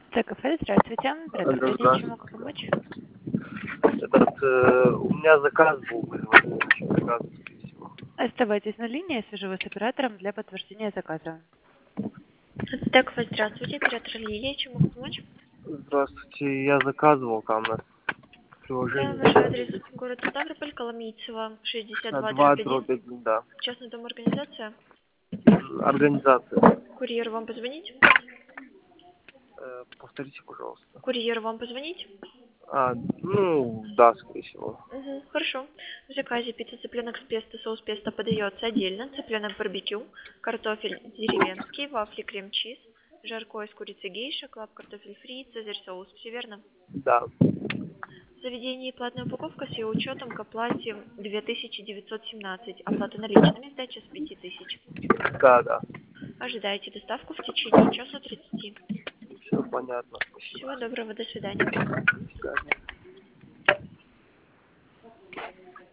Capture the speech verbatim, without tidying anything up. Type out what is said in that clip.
Кафе, здравствуйте. Алло, Здравствуйте, чем могу здравствуйте. помочь? Этот, э, у меня заказ был вызван. Заказ, скорее всего. Оставайтесь на линии, я свяжу вас с оператором для подтверждения заказа. Так, здравствуйте, оператор Лилия, чем могу помочь? Здравствуйте, я заказывал там на Да, приложение. ваш адрес город Ставрополь, Коломийцево, шестьдесят два два дробь один. дробь один, да. Частный дом организация. Организация. Курьер вам позвонить? Э, повторите, пожалуйста. Курьер вам позвонить? А, ну, да, скорее всего. Угу, хорошо. В заказе пицца цыпленок с песто, соус песто подается отдельно, цыпленок барбекю, картофель деревенский, вафли крем-чиз, жаркое с курицей гейша, клаб картофель фри, цезарь соус. Все верно? Да. В заведении платная упаковка с ее учетом к оплате две тысячи девятьсот семнадцать. Оплата наличными, сдача с пяти тысяч. Да, да. Ожидаете доставку в течение часа тридцати. Все понятно, спасибо. Всего доброго, до свидания. До свидания.